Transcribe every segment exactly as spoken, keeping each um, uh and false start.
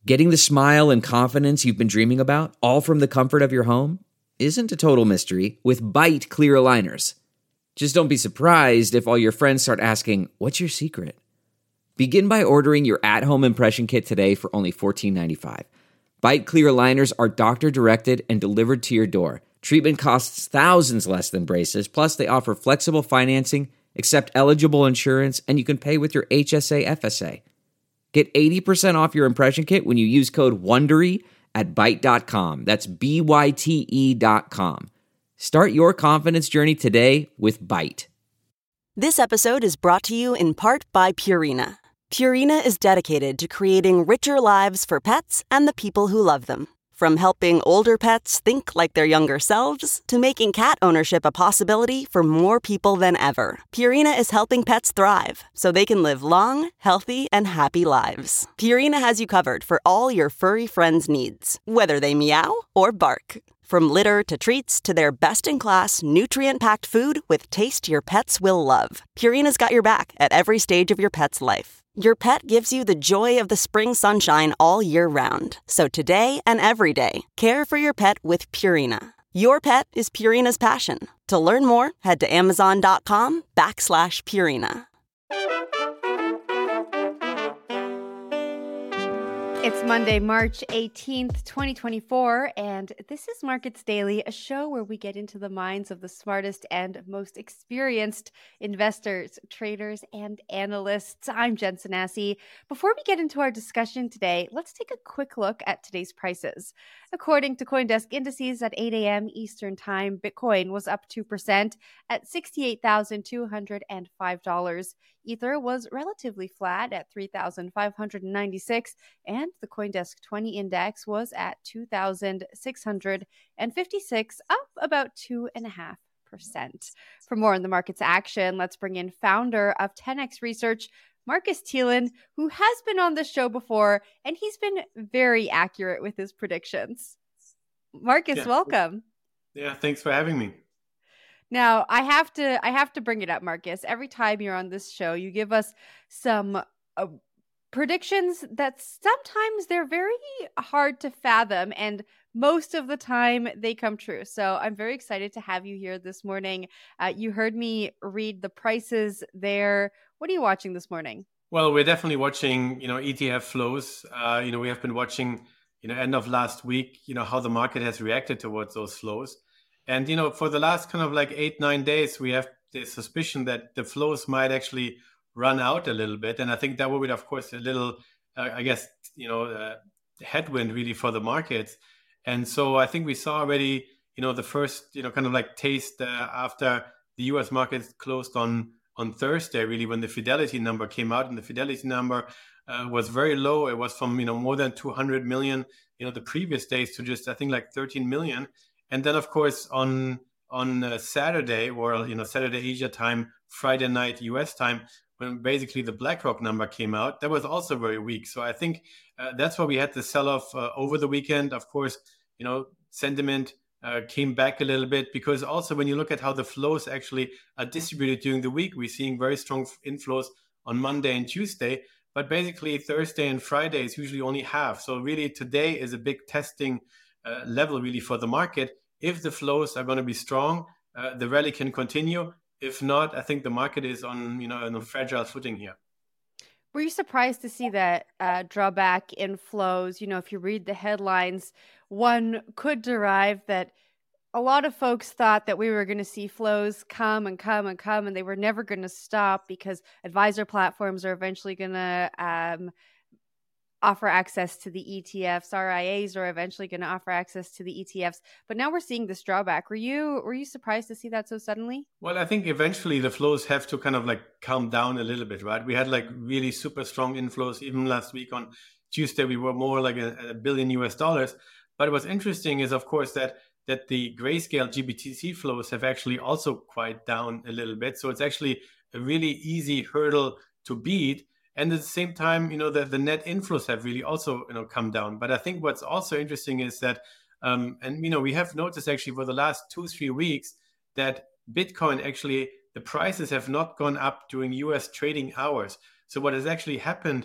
Getting the smile and confidence you've been dreaming about, all from the comfort of your home, isn't a total mystery with Byte clear aligners. Just don't be surprised if all your friends start asking, "What's your secret?" Begin by ordering your at-home impression kit today for only fourteen ninety-five. Byte clear aligners are doctor-directed and delivered to your door. Treatment costs thousands less than braces, plus they offer flexible financing, accept eligible insurance, and you can pay with your H S A F S A. Get eighty percent off your impression kit when you use code WONDERY at byte dot com. That's B Y T E dot com. Start your confidence journey today with Byte. This episode is brought to you in part by Purina. Purina is dedicated to creating richer lives for pets and the people who love them. From helping older pets think like their younger selves to making cat ownership a possibility for more people than ever, Purina is helping pets thrive so they can live long, healthy, and happy lives. Purina has you covered for all your furry friends' needs, whether they meow or bark. From litter to treats to their best-in-class, nutrient-packed food with taste your pets will love, Purina's got your back at every stage of your pet's life. Your pet gives you the joy of the spring sunshine all year round. So today and every day, care for your pet with Purina. Your pet is Purina's passion. To learn more, head to amazon.com backslash Purina. It's Monday, March eighteenth, twenty twenty-four, and this is Markets Daily, a show where we get into the minds of the smartest and most experienced investors, traders, and analysts. I'm Jen Sanasi. Before we get into our discussion today, let's take a quick look at today's prices. According to CoinDesk indices at eight a.m. Eastern Time, Bitcoin was up two percent at sixty-eight thousand two hundred five dollars. Ether was relatively flat at three thousand five hundred ninety-six, and the CoinDesk twenty index was at two thousand six hundred fifty-six, up about two point five percent. For more on the market's action, let's bring in founder of ten X Research, Marcus Thielen, who has been on the show before, and he's been very accurate with his predictions. Marcus, yeah. welcome. Yeah, thanks for having me. Now, I have to I have to bring it up, Marcus. Every time you're on this show, you give us some uh, predictions that sometimes they're very hard to fathom, and most of the time they come true. So I'm very excited to have you here this morning. Uh, you heard me read the prices there. What are you watching this morning? Well, we're definitely watching, you know, E T F flows. Uh, you know, we have been watching, you know, end of last week, you know, how the market has reacted towards those flows. And, you know, for the last kind of like eight, nine days, we have the suspicion that the flows might actually run out a little bit. And I think that would be, of course, a little, uh, I guess, you know, uh, headwind really for the markets. And so I think we saw already, you know, the first, you know, kind of like taste uh, after the U S markets closed on on Thursday, really, when the Fidelity number came out. And the Fidelity number uh, was very low. It was from, you know, more than two hundred million, you know, the previous days to just, I think, like thirteen million. And then, of course, on on uh, Saturday, or, you know, Saturday Asia time, Friday night U S time, when basically the BlackRock number came out, that was also very weak. So I think uh, that's why we had the sell-off uh, over the weekend. Of course, you know, sentiment uh, came back a little bit, because also when you look at how the flows actually are distributed during the week, we're seeing very strong inflows on Monday and Tuesday. But basically Thursday and Friday is usually only half. So really today is a big testing uh, level really for the market. If the flows are going to be strong, uh, the rally can continue. If not, I think the market is on, you know, on a fragile footing here. Were you surprised to see that uh, drawback in flows? You know, if you read the headlines, one could derive that a lot of folks thought that we were going to see flows come and come and come, and they were never going to stop because advisor platforms are eventually going to um, offer access to the E T Fs. R I As are eventually going to offer access to the E T Fs. But now we're seeing this drawback. Were you were you surprised to see that so suddenly? Well, I think eventually the flows have to kind of like calm down a little bit, right? We had like really super strong inflows. Even last week on Tuesday, we were more like a, a billion U S dollars. But what's interesting is, of course, that that the Grayscale G B T C flows have actually also quite down a little bit. So it's actually a really easy hurdle to beat. And at the same time, you know, the, the net inflows have really also, you know, come down. But I think what's also interesting is that, um, and, you know, we have noticed actually for the last two, three weeks that Bitcoin actually, the prices have not gone up during U S trading hours. So what has actually happened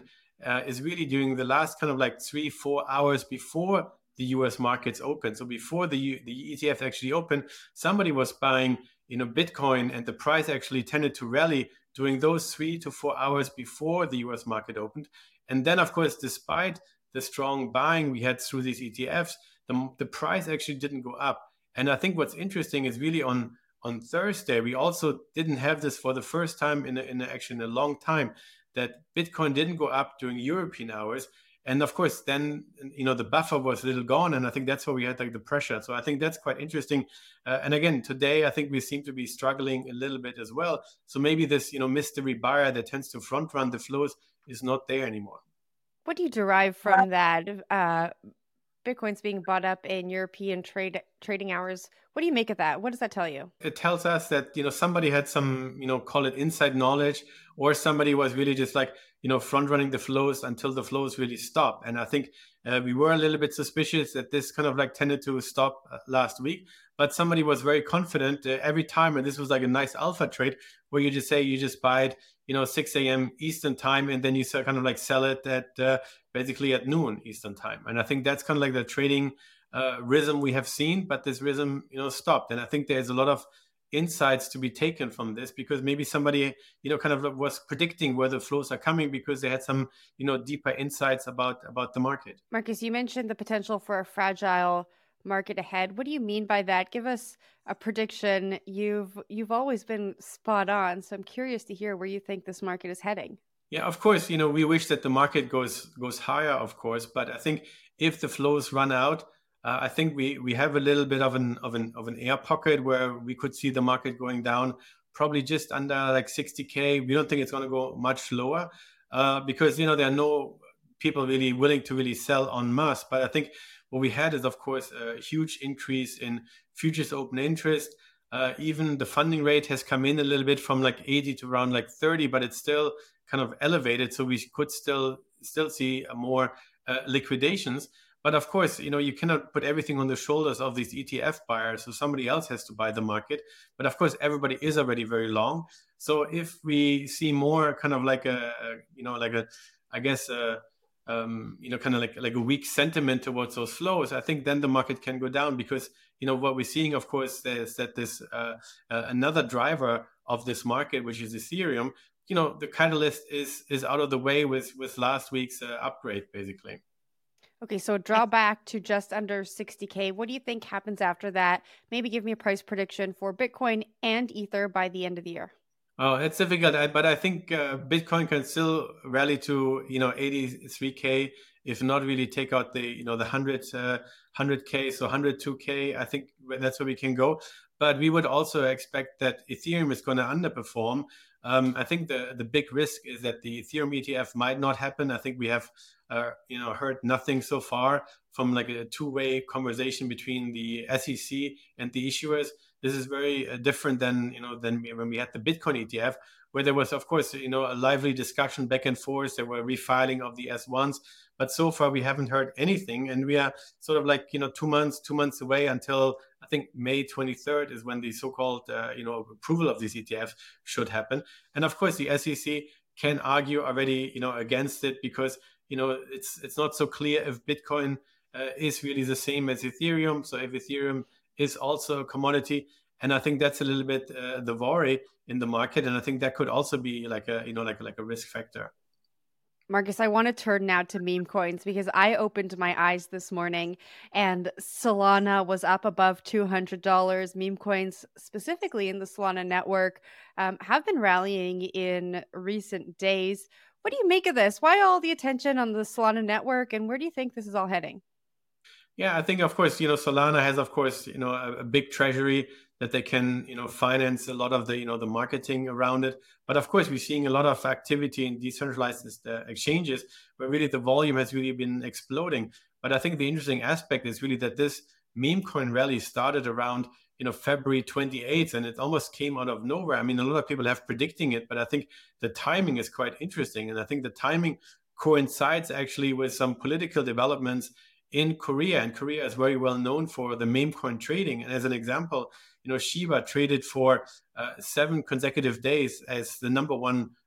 uh, is really during the last kind of like three, four hours before the U S markets open. So before the U- the E T F actually opened, somebody was buying, you know, Bitcoin, and the price actually tended to rally during those three to four hours before the U S market opened. And then, of course, despite the strong buying we had through these E T Fs, the, the price actually didn't go up. And I think what's interesting is really on on Thursday, we also didn't have this for the first time in, a, in a, actually in a long time, that Bitcoin didn't go up during European hours. And of course, then, you know, the buffer was a little gone. And I think that's where we had like the pressure. So I think that's quite interesting. Uh, and again, today, I think we seem to be struggling a little bit as well. So maybe this, you know, mystery buyer that tends to front run the flows is not there anymore. What do you derive from that? Uh, Bitcoin's being bought up in European trade trading hours. What do you make of that? What does that tell you? It tells us that, you know, somebody had some, you know, call it inside knowledge, or somebody was really just like, you know, front running the flows until the flows really stop. And I think uh, we were a little bit suspicious that this kind of like tended to stop uh, last week, but somebody was very confident uh, every time. And this was like a nice alpha trade where you just say you just buy it, you know, six a.m. Eastern time, and then you sell- kind of like sell it at uh, basically at noon Eastern time. And I think that's kind of like the trading uh, rhythm we have seen, but this rhythm, you know, stopped. And I think there's a lot of insights to be taken from this, because maybe somebody, you know, kind of was predicting where the flows are coming because they had some, you know, deeper insights about about the market. Marcus, you mentioned the potential for a fragile market ahead. What do you mean by that? Give us a prediction. You've you've always been spot on, so I'm curious to hear where you think this market is heading. Yeah, of course, you know, we wish that the market goes goes higher, of course, but I think if the flows run out, uh, I think we we have a little bit of an of an of an air pocket where we could see the market going down, probably just under like sixty K. We don't think it's going to go much lower uh, because, you know, there are no people really willing to really sell en masse. But I think what we had is, of course, a huge increase in futures open interest. Uh, even the funding rate has come in a little bit from like eighty to around like thirty, but it's still kind of elevated. So we could still still see more uh, liquidations. But of course, you know, you cannot put everything on the shoulders of these E T F buyers. So somebody else has to buy the market. But of course, everybody is already very long. So if we see more kind of like a, a you know, like a, I guess, a, um, you know, kind of like, like a weak sentiment towards those flows, I think then the market can go down because, you know, what we're seeing, of course, is that this uh, uh, another driver of this market, which is Ethereum, you know, the catalyst is is out of the way with, with last week's uh, upgrade, basically. Okay, so draw back to just under sixty K. What do you think happens after that? Maybe give me a price prediction for Bitcoin and Ether by the end of the year. Oh, it's difficult, I- but I think uh, Bitcoin can still rally to, you know, eighty-three K, if not really take out the, you know, the one hundred, uh, one hundred K, so one hundred two K. I think that's where we can go. But we would also expect that Ethereum is going to underperform. Um, I think the, the big risk is that the Ethereum E T F might not happen. I think we have, uh, you know, heard nothing so far from like a two-way conversation between the S E C and the issuers. This is very uh, different than, you know, than when we had the Bitcoin E T F, where there was, of course, you know, a lively discussion back and forth. There were refiling of the S ones, but so far we haven't heard anything, and we are sort of like, you know, two months, two months away until I think May twenty-third is when the so-called, uh, you know, approval of these E T Fs should happen. And of course, the S E C can argue already, you know, against it because, you know, it's it's not so clear if Bitcoin uh, is really the same as Ethereum. So if Ethereum is also a commodity, and I think that's a little bit uh, the worry in the market, and I think that could also be like a, you know, like like a risk factor. Marcus, I want to turn now to meme coins because I opened my eyes this morning and Solana was up above two hundred dollars. Meme coins, specifically in the Solana network, um, have been rallying in recent days. What do you make of this? Why all the attention on the Solana network, and where do you think this is all heading? Yeah, I think, of course, you know, Solana has, of course, you know, a, a big treasury that they can, you know, finance a lot of the, you know, the marketing around it. But of course, we're seeing a lot of activity in decentralized uh, exchanges where really the volume has really been exploding. But I think the interesting aspect is really that this meme coin rally started around, you know, February twenty-eighth, and it almost came out of nowhere. I mean, a lot of people have predicting it, but I think the timing is quite interesting. And I think the timing coincides actually with some political developments in Korea, and Korea is very well known for the meme coin trading. And as an example, you know, Shiba traded for uh, seven consecutive days as the number one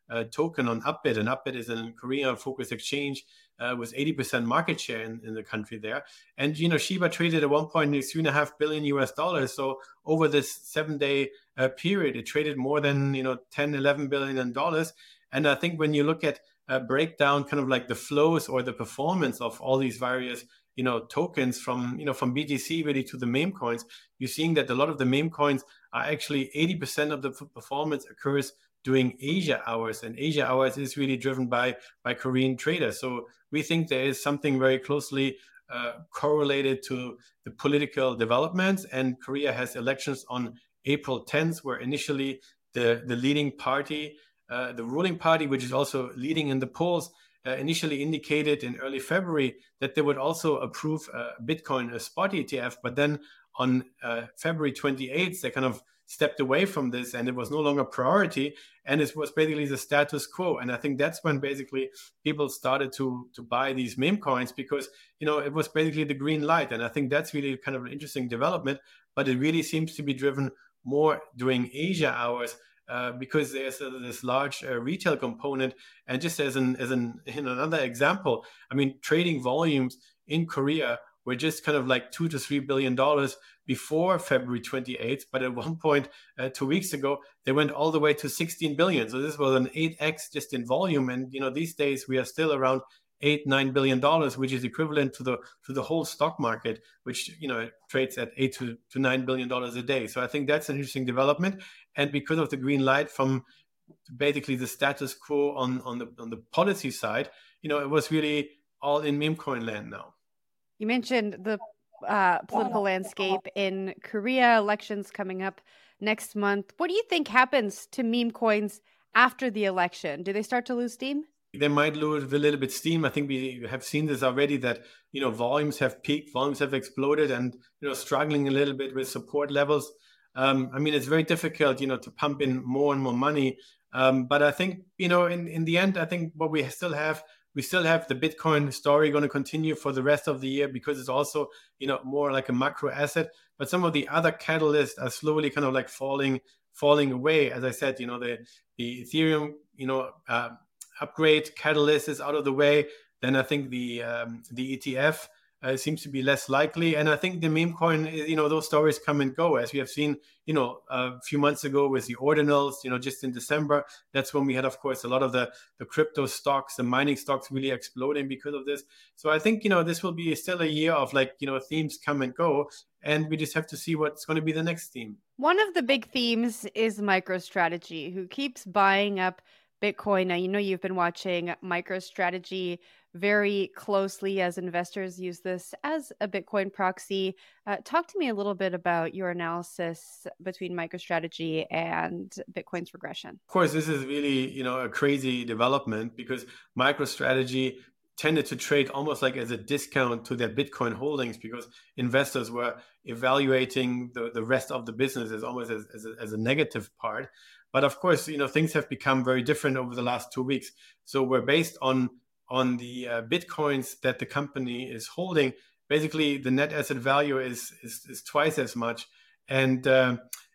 uh, token on Upbit, and Upbit is a Korea-focused exchange uh, with eighty percent market share in, in the country there. And, you know, Shiba traded at one point three and a half billion U S dollars. So over this seven-day uh, period, it traded more than, you know, ten, eleven billion dollars. And I think when you look at uh, breakdown kind of like the flows or the performance of all these various, you know, tokens from, you know, from B T C really to the meme coins, you're seeing that a lot of the meme coins are actually eighty percent of the performance occurs during Asia hours, and Asia hours is really driven by by Korean traders. So we think there is something very closely uh, correlated to the political developments, and Korea has elections on April tenth, where initially the the leading party, uh, the ruling party, which is also leading in the polls, uh, initially indicated in early February that they would also approve uh, Bitcoin, a spot E T F, but then on uh, February twenty-eighth, they kind of stepped away from this, and it was no longer priority, and it was basically the status quo. And I think that's when basically people started to to buy these meme coins, because, you know, it was basically the green light. And I think that's really kind of an interesting development, but it really seems to be driven more during Asia hours, uh, because there's uh, this large uh, retail component. And just as an as an in another example, I mean, trading volumes in Korea were just kind of like two to three billion dollars before February twenty-eighth, but at one point uh, two weeks ago they went all the way to sixteen billion. So this was an eight x just in volume, and, you know, these days we are still around eight nine billion dollars, which is equivalent to the to the whole stock market, which, you know, trades at eight to, to nine billion dollars a day. So I think that's an interesting development, and because of the green light from basically the status quo on on the on the policy side, you know, it was really all in meme coin land now. You mentioned the uh, political landscape in Korea, elections coming up next month. What do you think happens to meme coins after the election? Do they start to lose steam? They might lose a little bit steam. I think we have seen this already, that, you know, volumes have peaked, volumes have exploded, and, you know, struggling a little bit with support levels. Um, I mean, it's very difficult, you know, to pump in more and more money. Um, but I think, you know, in, in the end, I think what we still have, we still have the Bitcoin story going to continue for the rest of the year, because it's also, you know, more like a macro asset. But some of the other catalysts are slowly kind of like falling, falling away. As I said, you know, the, the Ethereum, you know, uh, upgrade catalyst is out of the way. Then I think the, um, the E T F uh, seems to be less likely. And I think the meme coin, you know, those stories come and go, as we have seen, you know, a few months ago with the ordinals, you know, just in December. That's when we had, of course, a lot of the, the crypto stocks, the mining stocks really exploding because of this. So I think, you know, this will be still a year of, like, you know, themes come and go. And we just have to see what's going to be the next theme. One of the big themes is MicroStrategy, who keeps buying up Bitcoin. Now, you know, you've been watching MicroStrategy very closely as investors use this as a Bitcoin proxy. Uh, talk to me a little bit about your analysis between MicroStrategy and Bitcoin's regression. Of course, this is really, you know, a crazy development, because MicroStrategy tended to trade almost like as a discount to their Bitcoin holdings, because investors were evaluating the, the rest of the business as almost as, as, a, as a negative part. But of course, you know, things have become very different over the last two weeks. So we're based on on the uh, Bitcoins that the company is holding. Basically, the net asset value is is, is twice as much, and uh,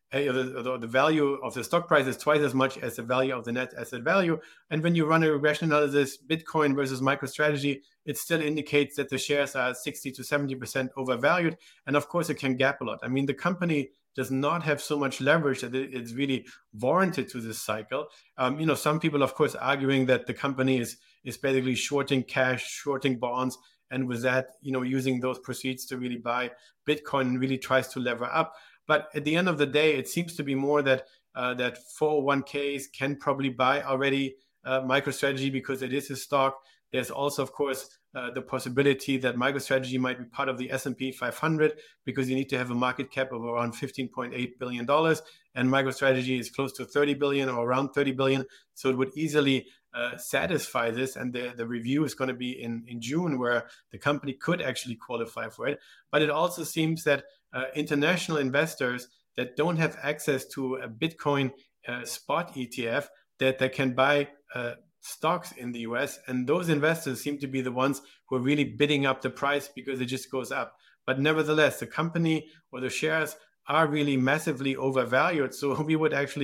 the, the value of the stock price is twice as much as the value of the net asset value. And when you run a regression analysis, Bitcoin versus MicroStrategy, it still indicates that the shares are sixty to seventy percent overvalued. And of course, it can gap a lot. I mean, the company does not have so much leverage that it's really warranted to this cycle. Um, you know, some people, of course, arguing that the company is is basically shorting cash, shorting bonds, and with that, you know, using those proceeds to really buy Bitcoin and really tries to lever up. But at the end of the day, it seems to be more that uh, that four oh one k's can probably buy already uh, MicroStrategy, because it is a stock. There's also, of course, uh, the possibility that MicroStrategy might be part of the S and P five hundred, because you need to have a market cap of around fifteen point eight billion dollars, and MicroStrategy is close to thirty billion dollars or around thirty billion dollars. So it would easily uh, satisfy this, and the, the review is going to be in, in June, where the company could actually qualify for it. But it also seems that uh, international investors that don't have access to a Bitcoin uh, spot E T F, that they can buy uh, stocks in the U S, and those investors seem to be the ones who are really bidding up the price, because it just goes up. But nevertheless, the company or the shares are really massively overvalued. So we would actually,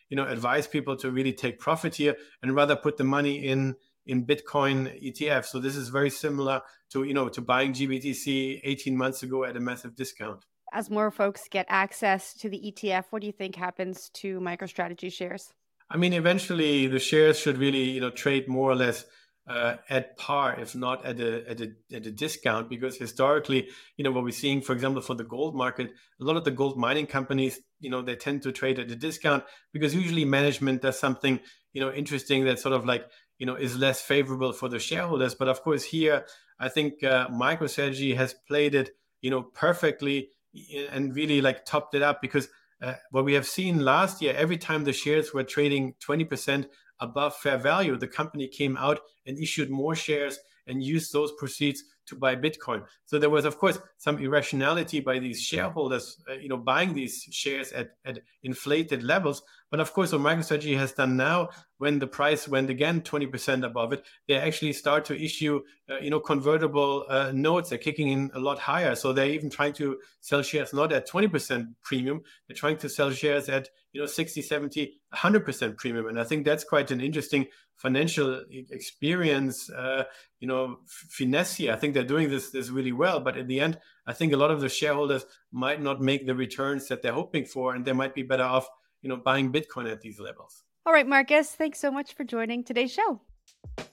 you know, advise people to really take profit here and rather put the money in in Bitcoin E T F. So this is very similar to, you know, to buying G B T C eighteen months ago at a massive discount. As more folks get access to the E T F, what do you think happens to MicroStrategy shares? I mean, eventually the shares should really, you know, trade more or less uh, at par, if not at a, at a at a discount, because historically, you know, what we're seeing, for example, for the gold market, a lot of the gold mining companies, you know, they tend to trade at a discount because usually management does something, you know, interesting that sort of like, you know, is less favorable for the shareholders. But of course, here, I think uh, MicroStrategy has played it, you know, perfectly and really like topped it up, because uh, what we have seen last year, every time the shares were trading twenty percent above fair value, the company came out and issued more shares and used those proceeds to buy Bitcoin. So there was, of course, some irrationality by these shareholders, uh, you know, buying these shares at, at inflated levels. But of course, what MicroStrategy has done now, when the price went again twenty percent above it, they actually start to issue, uh, you know, convertible uh, notes. They're kicking in a lot higher. So they're even trying to sell shares not at twenty percent premium. They're trying to sell shares at, you know, sixty, seventy, one hundred percent premium. And I think that's quite an interesting financial experience, uh, you know, finesse here. I think they're doing this, this really well. But in the end, I think a lot of the shareholders might not make the returns that they're hoping for, and they might be better off, you know, buying Bitcoin at these levels. All right, Marcus, thanks so much for joining today's show.